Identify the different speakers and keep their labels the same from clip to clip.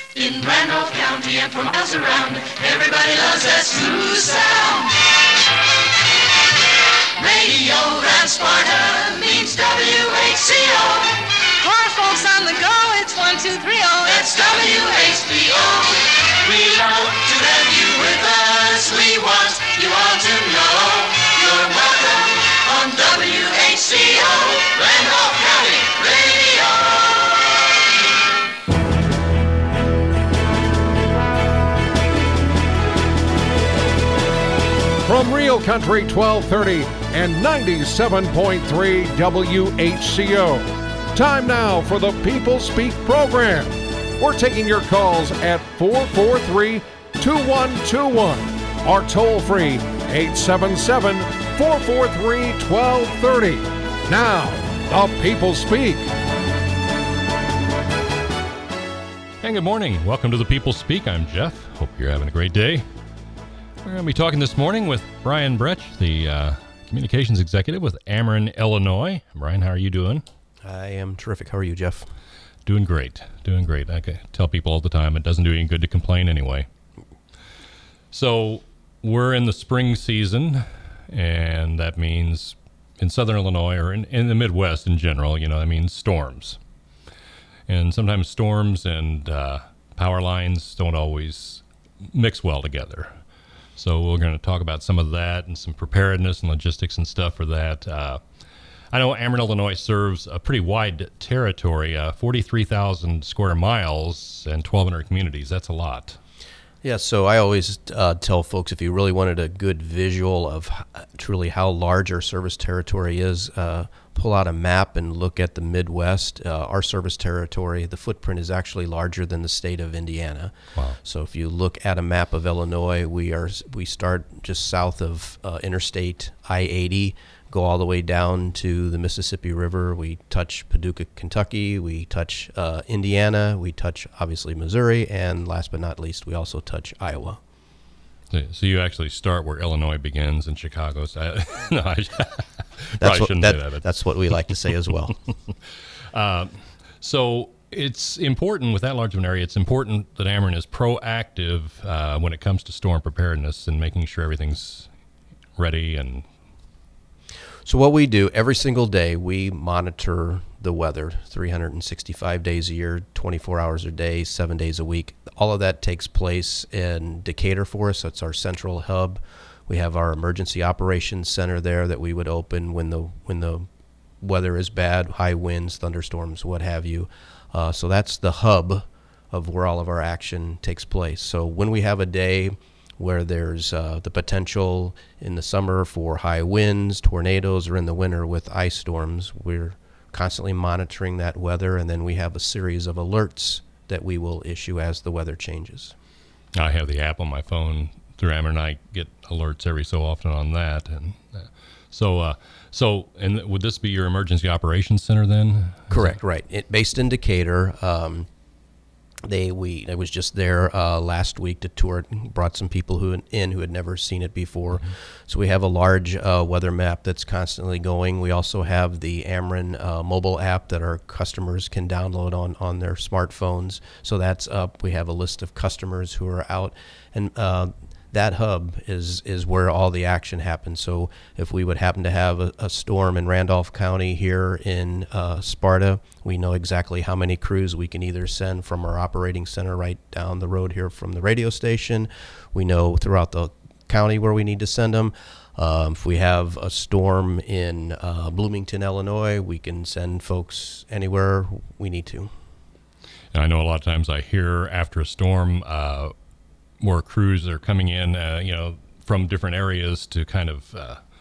Speaker 1: In Randolph County and for miles around, everybody loves that smooth sound. Radio Grand Sparta means WHCO.
Speaker 2: For folks on the go, it's 1230.
Speaker 1: That's WHBO. We love to have you with us. We want you all to know you're welcome on WHCO, Randolph County Radio.
Speaker 3: From Real Country 1230 and 97.3 WHCO. Time now for the People Speak program. We're taking your calls at 443-2121 or toll free 877-443-1230. Now, the People Speak.
Speaker 4: And good morning. Welcome to the People Speak. I'm Jeff. Hope you're having a great day. We're going to be talking this morning with Brian Bretsch, the communications executive with Ameren, Illinois. Brian, how are you doing?
Speaker 5: I am terrific. How are you, Jeff?
Speaker 4: Doing great. Doing great. I tell people all the time it doesn't do any good to complain anyway. So we're in the spring season, and that means in southern Illinois or in the Midwest in general, that means storms. And sometimes storms and power lines don't always mix well together. So we're going to talk about some of that and some preparedness and logistics and stuff for that. I know Ameren, Illinois serves a pretty wide territory, 43,000 square miles and 1,200 communities. That's a lot.
Speaker 5: Yeah, so I always tell folks if you really wanted a good visual of truly how large our service territory is, pull out a map and look at the Midwest. Our service territory, the footprint is actually larger than the state of Indiana.
Speaker 4: Wow.
Speaker 5: So if you look at a map of Illinois, we start just south of Interstate I-80, go all the way down to the Mississippi River. We touch Paducah, Kentucky. We touch Indiana. We touch, obviously, Missouri. And last but not least, we also touch Iowa.
Speaker 4: So you actually start where Illinois begins and Chicago. No, I
Speaker 5: That's
Speaker 4: probably shouldn't say that. But.
Speaker 5: That's what we like to say as well.
Speaker 4: So it's important with that large of an area. It's important that Ameren is proactive when it comes to storm preparedness and making sure everything's ready. And
Speaker 5: so what we do every single day, we monitor the weather 365 days a year, 24 hours a day, 7 days a week. All of that takes place in Decatur for us. That's our central hub. We have our emergency operations center there that we would open when the weather is bad, high winds, thunderstorms, what have you. So that's the hub of where all of our action takes place. So when we have a day where there's the potential in the summer for high winds, tornadoes, or in the winter with ice storms, we're constantly monitoring that weather, and then we have a series of alerts that we will issue as the weather changes.
Speaker 4: I have the app on my phone through Ameren. I get alerts every so often on that, and so would this be your emergency operations center then?
Speaker 5: Correct, right. Based in Decatur. I was just there last week to tour it, brought some people who had never seen it before. Mm-hmm. So we have a large weather map that's constantly going. We also have the Ameren mobile app that our customers can download on their smartphones. So that's up. We have a list of customers who are out, and that hub is where all the action happens. So if we would happen to have a storm in Randolph County here in Sparta, we know exactly how many crews we can either send from our operating center right down the road here from the radio station. We know throughout the county where we need to send them. If we have a storm in Bloomington, Illinois, we can send folks anywhere we need to.
Speaker 4: And I know a lot of times I hear after a storm more crews are coming in, from different areas to kind of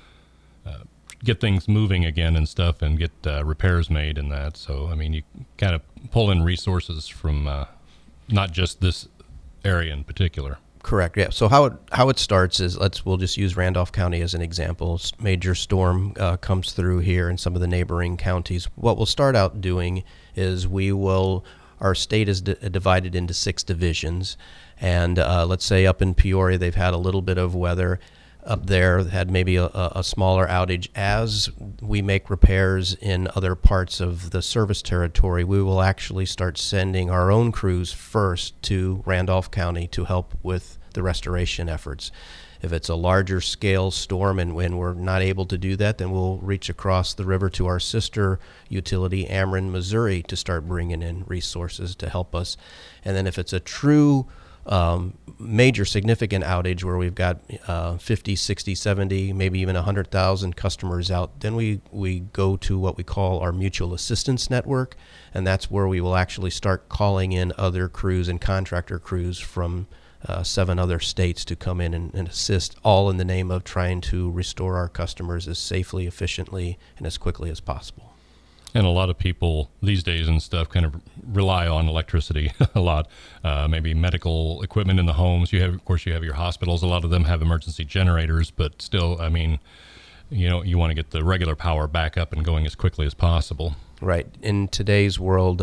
Speaker 4: get things moving again and stuff, and get repairs made and that. So, I mean, you kind of pull in resources from not just this area in particular.
Speaker 5: Correct. Yeah. So how it starts is we'll just use Randolph County as an example. Major storm comes through here in some of the neighboring counties. What we'll start out doing is our state is divided into 6 divisions. And let's say up in Peoria, they've had a little bit of weather. up there had maybe a smaller outage. As we make repairs in other parts of the service territory, we will actually start sending our own crews first to Randolph County to help with the restoration efforts. If it's a larger scale storm and when we're not able to do that, then we'll reach across the river to our sister utility, Ameren, Missouri, to start bringing in resources to help us. And then if it's a true major significant outage where we've got 50, 60, 70, maybe even 100,000 customers out, then we go to what we call our mutual assistance network, and that's where we will actually start calling in other crews and contractor crews from 7 other states to come in and assist, all in the name of trying to restore our customers as safely, efficiently, and as quickly as possible.
Speaker 4: And a lot of people these days and stuff kind of rely on electricity a lot. Maybe medical equipment in the homes. Of course, you have your hospitals. A lot of them have emergency generators, but still, I mean, you want to get the regular power back up and going as quickly as possible.
Speaker 5: Right. In today's world,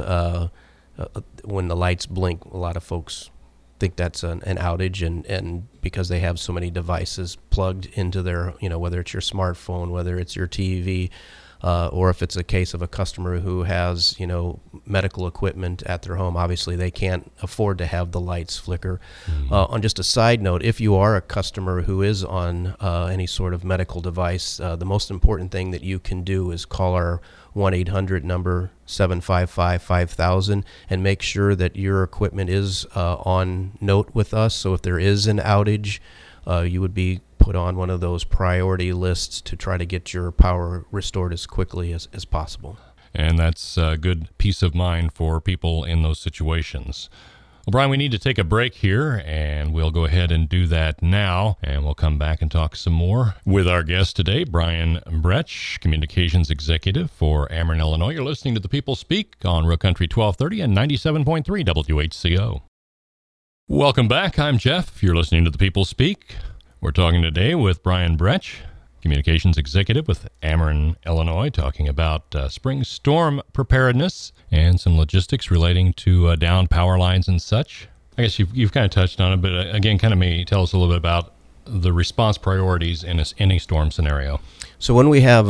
Speaker 5: when the lights blink, a lot of folks think that's an outage, and because they have so many devices plugged into their, whether it's your smartphone, whether it's your TV, or if it's a case of a customer who has, medical equipment at their home, obviously they can't afford to have the lights flicker. On just a side note, if you are a customer who is on any sort of medical device, the most important thing that you can do is call our 1-800 number 755-5000 and make sure that your equipment is on note with us. So if there is an outage, you would be put on one of those priority lists to try to get your power restored as quickly as possible.
Speaker 4: And that's a good peace of mind for people in those situations. Well, Brian, we need to take a break here, and we'll go ahead and do that now, and we'll come back and talk some more with our guest today, Brian Bretsch, Communications Executive for Ameren, Illinois. You're listening to The People Speak on Real Country 1230 and 97.3 WHCO. Welcome back. I'm Jeff. You're listening to The People Speak. We're talking today with Brian Bretsch, Communications Executive with Ameren, Illinois, talking about spring storm preparedness and some logistics relating to downed power lines and such. I guess you've kind of touched on it, but again, kind of maybe tell us a little bit about the response priorities in any storm scenario.
Speaker 5: So when we have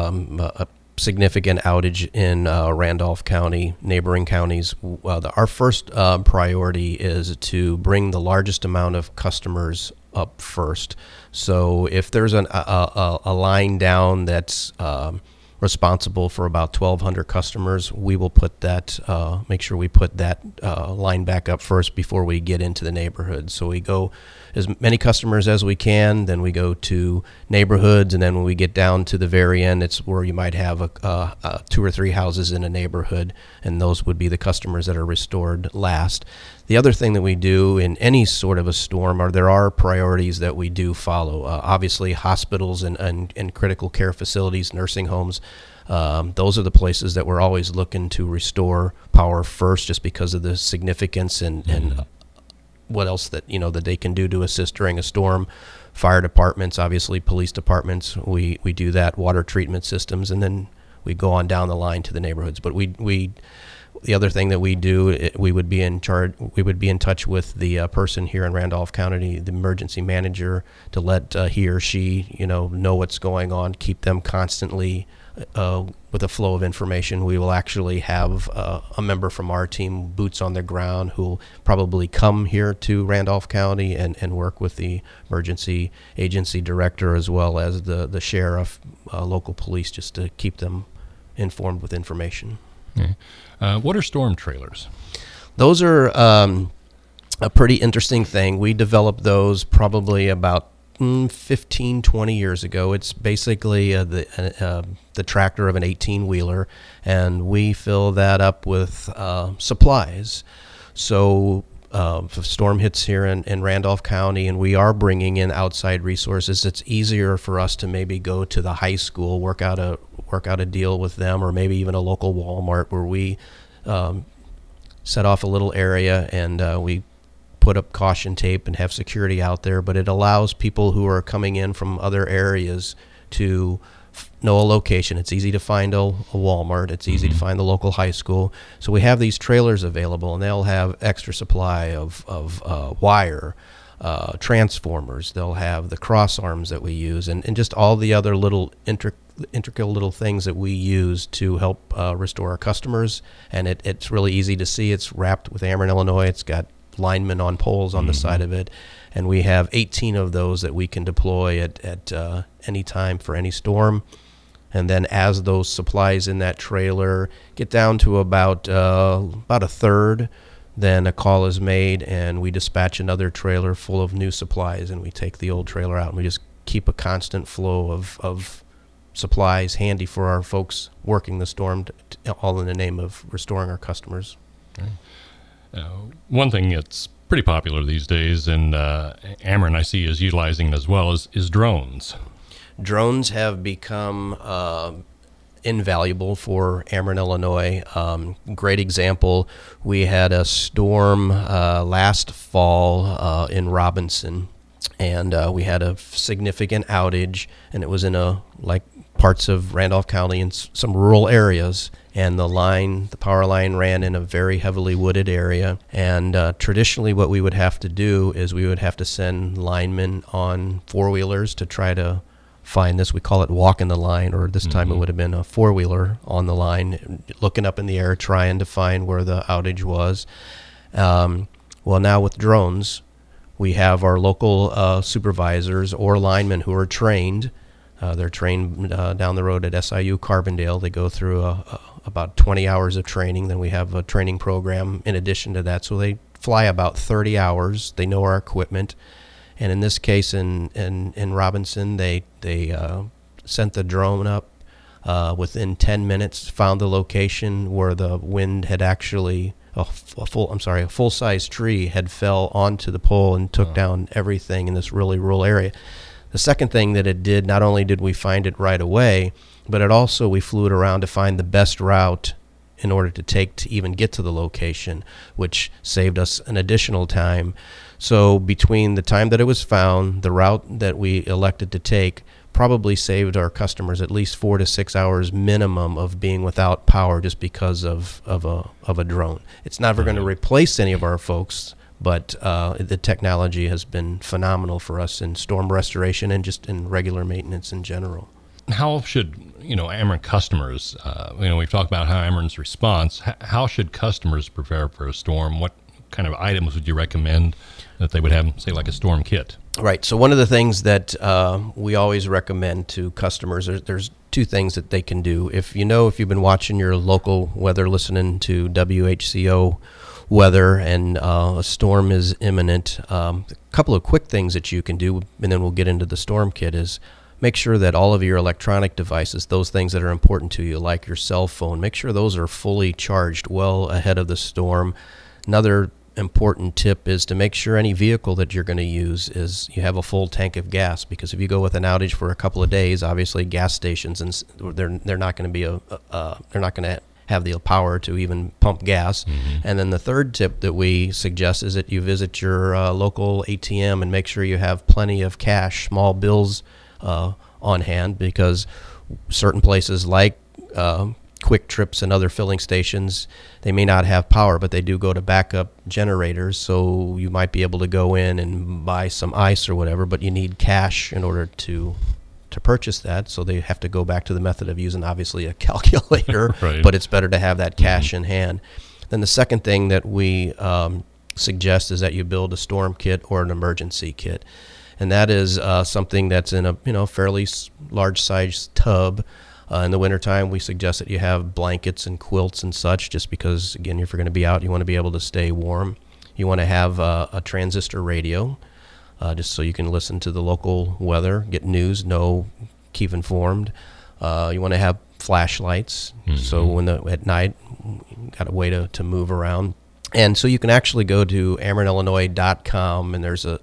Speaker 5: a significant outage in Randolph County, neighboring counties, our first priority is to bring the largest amount of customers up first. So if there's a line down that's responsible for about 1,200 customers, we will put that, make sure we put that line back up first before we get into the neighborhood. So we go as many customers as we can, then we go to neighborhoods, and then when we get down to the very end, it's where you might have 2 or 3 houses in a neighborhood, and those would be the customers that are restored last. The other thing that we do in any sort of a storm there are priorities that we do follow. Obviously, hospitals and critical care facilities, nursing homes, those are the places that we're always looking to restore power first, just because of the significance and what else that they can do to assist during a storm. Fire departments, obviously, police departments, we do that. Water treatment systems, and then we go on down the line to the neighborhoods. But the other thing that we do, we would be in touch with the person here in Randolph County, the emergency manager, to let he or she know what's going on, keep them constantly with a flow of information. We will actually have a member from our team, boots on the ground, who will probably come here to Randolph County and work with the emergency agency director as well as the sheriff, local police, just to keep them informed with information.
Speaker 4: Okay. What are storm trailers?
Speaker 5: Those are a pretty interesting thing. We developed those probably about 15, 20 years ago. It's basically the tractor of an 18-wheeler, and we fill that up with supplies. So if a storm hits here in Randolph County and we are bringing in outside resources, it's easier for us to maybe go to the high school, work out a deal with them, or maybe even a local Walmart where we set off a little area and we put up caution tape and have security out there. But it allows people who are coming in from other areas to know a location. It's easy to find a Walmart. It's easy to find the local high school. So we have these trailers available, and they'll have extra supply of wire, transformers. They'll have the cross arms that we use, and just all the other little intricate little things that we use to help restore our customers. And it's really easy to see. It's wrapped with Ameren, Illinois. It's got linemen on poles on the side of it, and we have 18 of those that we can deploy at any time for any storm. And then as those supplies in that trailer get down to about a third, then a call is made and we dispatch another trailer full of new supplies, and we take the old trailer out, and we just keep a constant flow of supplies handy for our folks working the storm, all in the name of restoring our customers.
Speaker 4: One thing that's pretty popular these days, and Ameren I see is utilizing it as well, is drones.
Speaker 5: Drones have become invaluable for Ameren, Illinois. Great example, we had a storm last fall in Robinson, and we had a significant outage, and it was in parts of Randolph County in some rural areas, and the power line ran in a very heavily wooded area. And traditionally what we would have to do is we would have to send linemen on four-wheelers to try to find this. We call it walking the line, or this time it would have been a four-wheeler on the line, looking up in the air, trying to find where the outage was. Well, now with drones, we have our local supervisors or linemen who are trained. They're trained down the road at SIU Carbondale. They go through about 20 hours of training. Then we have a training program in addition to that. So they fly about 30 hours. They know our equipment. And in this case, in Robinson, they sent the drone up within 10 minutes, found the location where the wind had actually a full-size tree had fell onto the pole and took down everything in this really rural area. The second thing that it did, not only did we find it right away, but we flew it around to find the best route in order to even get to the location, which saved us an additional time. So between the time that it was found, the route that we elected to take probably saved our customers at least 4 to 6 hours minimum of being without power just because of a drone. It's never going to replace any of our folks, but the technology has been phenomenal for us in storm restoration and just in regular maintenance in general.
Speaker 4: How should Ameren customers? We've talked about how Ameren's response. How should customers prepare for a storm? What kind of items would you recommend that they would have, say, like a storm kit?
Speaker 5: Right. So one of the things that we always recommend to customers, there's two things that they can do. If you've been watching your local weather, listening to WHCO weather, and a storm is imminent, a couple of quick things that you can do, and then we'll get into the storm kit, is make sure that all of your electronic devices, those things that are important to you, like your cell phone, make sure those are fully charged well ahead of the storm. Another important tip is to make sure any vehicle that you're going to use is you have a full tank of gas, because if you go with an outage for a couple of days, obviously gas stations, and they're not going to be they're not going to have the power to even pump gas. And then the third tip that we suggest is that you visit your local ATM and make sure you have plenty of cash, small bills on hand, because certain places like Quick Trips and other filling stations, they may not have power, but they do go to backup generators, so you might be able to go in and buy some ice or whatever, but you need cash in order to purchase that, so they have to go back to the method of using obviously a calculator.
Speaker 4: Right.
Speaker 5: But it's better to have that cash in hand. Then the second thing that we suggest is that you build a storm kit or an emergency kit, and that is something that's in a fairly large size tub. In the wintertime, we suggest that you have blankets and quilts and such, just because, again, if you're going to be out, you want to be able to stay warm. You want to have a transistor radio, just so you can listen to the local weather, get news, keep informed. You want to have flashlights, so at night, you got a way to move around. And so you can actually go to AmerenIllinois.com, and there's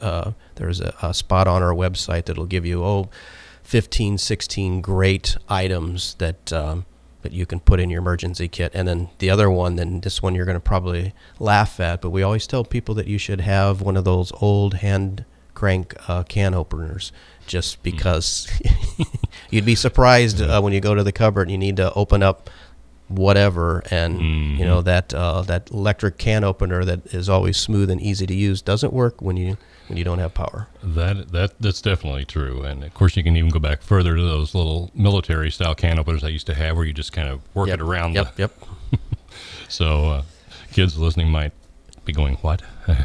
Speaker 5: a spot on our website that'll give you 15, 16 great items that you can put in your emergency kit. And then the other one, this one you're going to probably laugh at, but we always tell people that you should have one of those old hand crank can openers, just because you'd be surprised when you go to the cupboard and you need to open up whatever, and you know that that electric can opener that is always smooth and easy to use doesn't work when you don't have power.
Speaker 4: That's definitely true. And of course, you can even go back further to those little military style can openers I used to have, where you just kind of work it around.
Speaker 5: Yep.
Speaker 4: So kids listening might be going, "What?"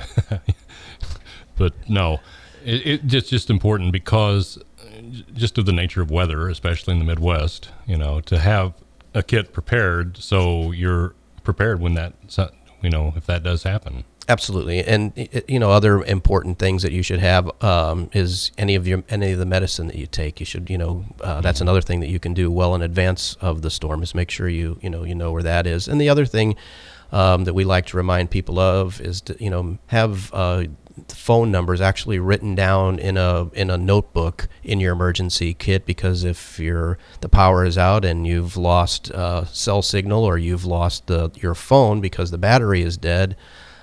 Speaker 4: But no, it's just important because just of the nature of weather, especially in the Midwest, you know, to have a kit prepared so you're prepared when that, you know, if that does happen.
Speaker 5: Absolutely. And you know, other important things that you should have is any of the medicine that you take. You should, you know, that's another thing that you can do well in advance of the storm, is make sure you know where that is. And the other thing that we like to remind people of is to, you know, have phone numbers actually written down in a notebook in your emergency kit, because if the power is out and you've lost cell signal, or you've lost your phone because the battery is dead,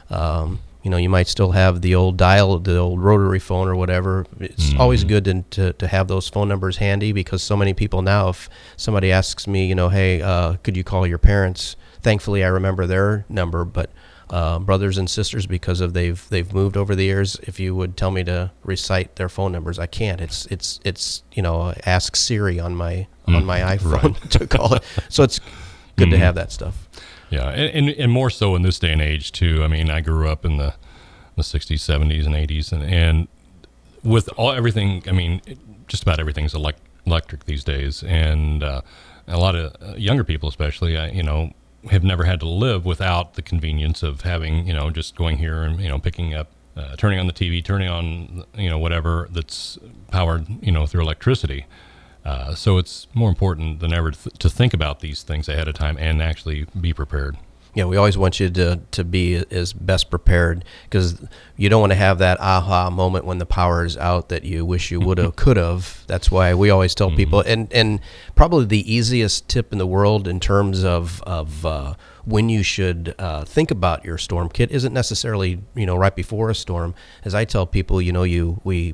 Speaker 5: you know, you might still have the old rotary phone or whatever. It's always good to have those phone numbers handy, because so many people now, if somebody asks me, you know, hey, could you call your parents? Thankfully, I remember their number, but brothers and sisters, because they've moved over the years, if you would tell me to recite their phone numbers, I can't. It's you know, ask Siri on my iPhone to call it. So it's good to have that stuff.
Speaker 4: Yeah, and more so in this day and age too. I mean, I grew up in the 60s, 70s, and 80s, and with everything. I mean, just about everything's electric these days, and a lot of younger people, especially, you know, have never had to live without the convenience of having, you know, just going here and, you know, picking up, turning on the TV, turning on, you know, whatever that's powered, you know, through electricity. So it's more important than ever to think about these things ahead of time and actually be prepared.
Speaker 5: Yeah, we always want you to be as best prepared, because you don't want to have that aha moment when the power is out that you wish you would have, could have. That's why we always tell people, and probably the easiest tip in the world in terms of when you should think about your storm kit isn't necessarily, you know, right before a storm. As I tell people, you know, we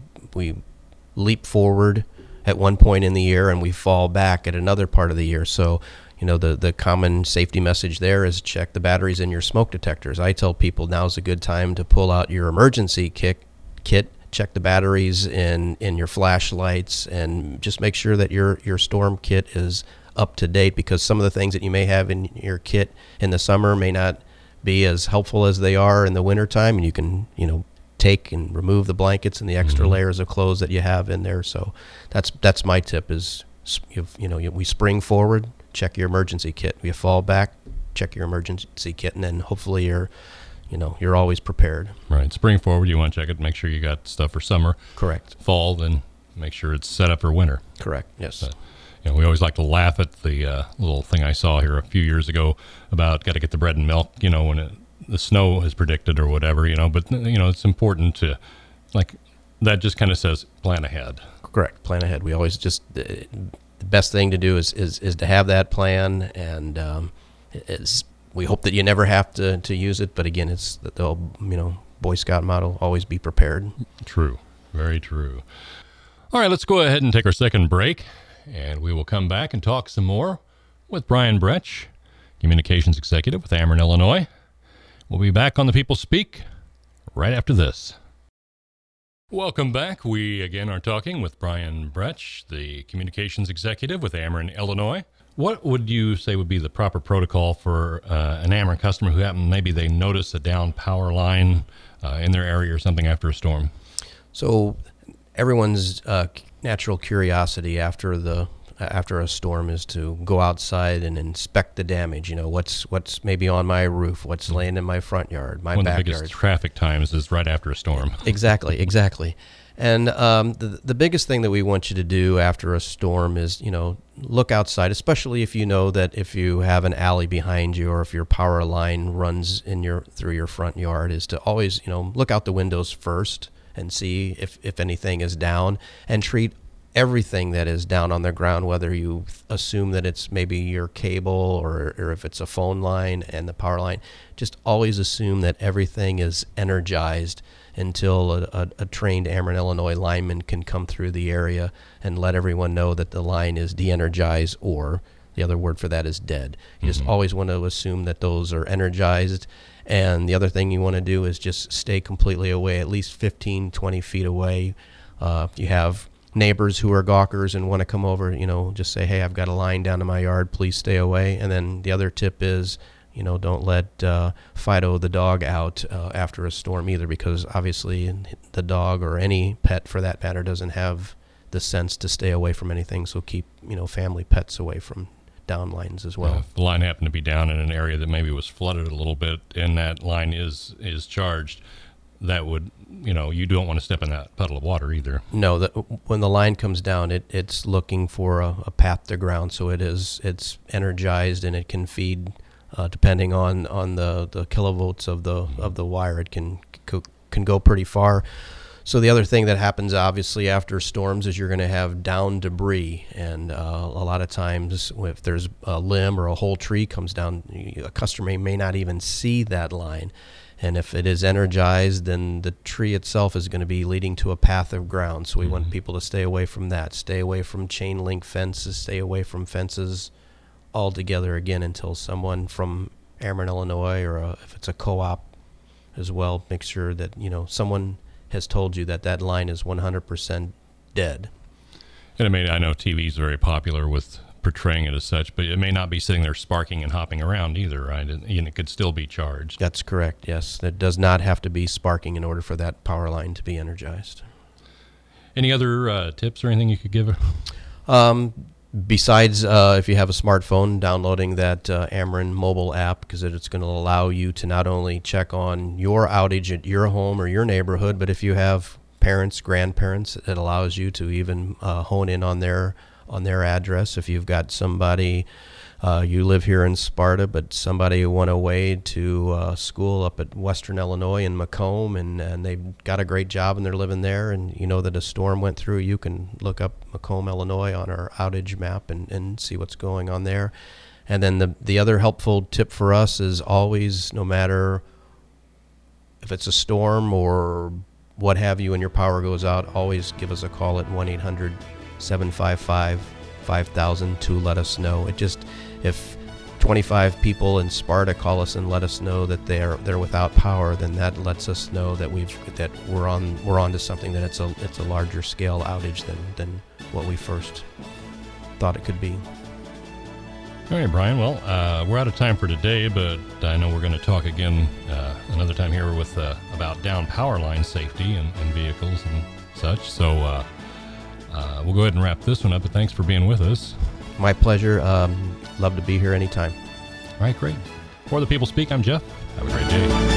Speaker 5: leap forward at one point in the year and we fall back at another part of the year. So, you know, the common safety message there is check the batteries in your smoke detectors. I tell people now's a good time to pull out your emergency kit, check the batteries in your flashlights, and just make sure that your storm kit is up to date, because some of the things that you may have in your kit in the summer may not be as helpful as they are in the wintertime, and you can, you know, take and remove the blankets and the extra layers of clothes that you have in there. So that's my tip is, you know, we spring forward, check your emergency kit. You fall back, check your emergency kit, and then hopefully you're always prepared.
Speaker 4: Right. Spring forward, you want to check it, make sure you got stuff for summer.
Speaker 5: Correct.
Speaker 4: Fall, then make sure it's set up for winter.
Speaker 5: Correct. Yes.
Speaker 4: You know, we always like to laugh at the little thing I saw here a few years ago about got to get the bread and milk, you know, when the snow is predicted or whatever, you know. But, you know, it's important to, like, that just kind of says plan ahead.
Speaker 5: Correct. Plan ahead. We always just... the best thing to do is to have that plan, and we hope that you never have to use it. But again, it's the old, you know, Boy Scout motto: always be prepared.
Speaker 4: True, very true. All right, let's go ahead and take our second break, and we will come back and talk some more with Brian Bretsch, Communications Executive with Ameren, Illinois. We'll be back on The People Speak right after this. Welcome back. We again are talking with Brian Bretsch, the Communications Executive with Ameren, Illinois. What would you say would be the proper protocol for an Ameren customer who maybe they notice a down power line in their area or something after a storm? So
Speaker 5: everyone's natural curiosity after a storm is to go outside and inspect the damage. You know, what's maybe on my roof, what's laying in my front yard, my backyard.
Speaker 4: One of the biggest traffic times is right after a storm.
Speaker 5: Exactly. And the biggest thing that we want you to do after a storm is, you know, look outside, especially if you know that if you have an alley behind you or if your power line runs through your front yard, is to always, you know, look out the windows first and see if anything is down, and treat everything that is down on the ground, whether you assume that it's maybe your cable or if it's a phone line and the power line, just always assume that everything is energized until a trained Ameren, Illinois lineman can come through the area and let everyone know that the line is de-energized or The other word for that is dead. You just always want to assume that those are energized. And the other thing you want to do is just stay completely away, at least 15, 20 feet away. If you have neighbors who are gawkers and want to come over, just say, hey, I've got a line down in my yard, please stay away. And then the other tip is, don't let Fido the dog out after a storm either, because obviously the dog or any pet for that matter doesn't have the sense to stay away from anything. So keep, family pets away from down lines as well.
Speaker 4: If the line happened to be down in an area that maybe was flooded a little bit and that line is charged, that would, you don't want to step in that puddle of water either.
Speaker 5: No, when the line comes down, it's looking for a path to ground, so it's energized and it can feed, depending on the kilovolts of the wire, it can go pretty far. So the other thing that happens obviously after storms is you're going to have down debris, and a lot of times if there's a limb or a whole tree comes down, a customer may not even see that line. And if it is energized, then the tree itself is going to be leading to a path of ground. So we want people to stay away from that, stay away from chain link fences, stay away from fences altogether again until someone from Ameren, Illinois, or if it's a co-op as well, make sure that someone has told you that line is 100% dead.
Speaker 4: And I know TV is very popular with portraying it as such, but it may not be sitting there sparking and hopping around either, right? And it could still be charged.
Speaker 5: That's correct, yes. It does not have to be sparking in order for that power line to be energized.
Speaker 4: Any other tips or anything you could give?
Speaker 5: Besides, if you have a smartphone, downloading that Ameren mobile app, because it's going to allow you to not only check on your outage at your home or your neighborhood, but if you have parents, grandparents, it allows you to even hone in on their address. If you've got somebody, you live here in Sparta, but somebody went away to school up at Western Illinois in Macomb, and they've got a great job and they're living there, and that a storm went through, you can look up Macomb, Illinois on our outage map and see what's going on there. And then the other helpful tip for us is always, no matter if it's a storm or what have you and your power goes out, always give us a call at 1-800-755-5000 to let us know. If 25 people in Sparta call us and let us know that they're without power, then that lets us know that we're on to something, that it's a larger scale outage than what we first thought it could be.
Speaker 4: All right, Brian. Well, we're out of time for today, but I know we're going to talk again another time here with about down power line safety and vehicles and such. So we'll go ahead and wrap this one up, but thanks for being with us.
Speaker 5: My pleasure. Love to be here anytime.
Speaker 4: All right, great. For The People Speak, I'm Jeff. Have a great day.